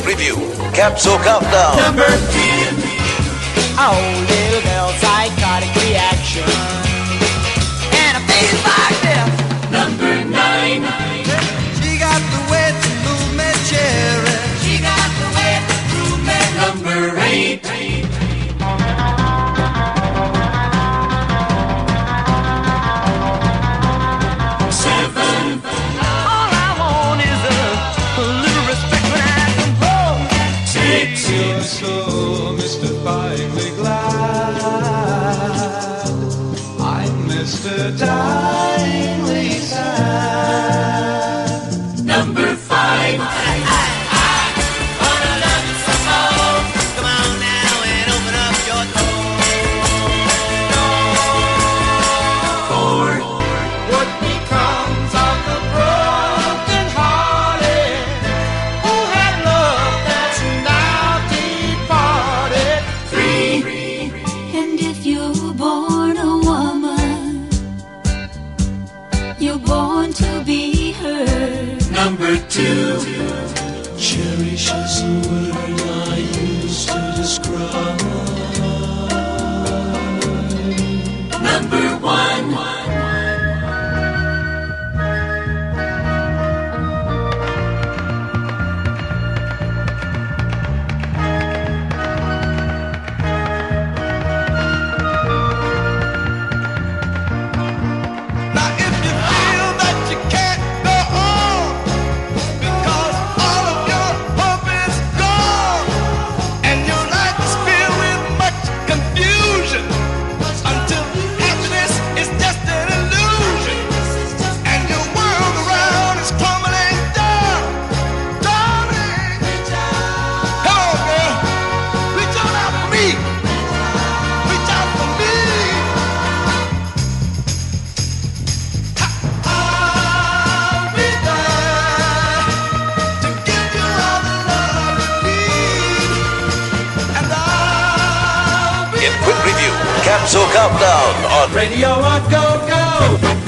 Review, Capsule Countdown. Number 10. Oh, little girl, psychotic reaction. And I feel like this. Number 9. She got the way to move me, cherry. She got the way to move me. Number 8. All I want is a little respect when I can blow. 6. You're so mystifyingly glad. I'm mystifiingly sad. Number 5. Come on now and open up your door. 4. What becomes of the broken hearted who had love that's now departed? 3. And if you're born a woman, you're born to be heard. Number 2. Cherish is a word I used to describe. Number 1. Now if you feel that you can't go on because all of your hope is gone and your life is filled with much confusion until happiness is just an illusion and your world around is crumbling down, darling, come on girl, reach on out for me, reach out for me. I'll be there to give you all the love you need, and I'll be In quick review, Capsule Countdown on Radio on Go Go.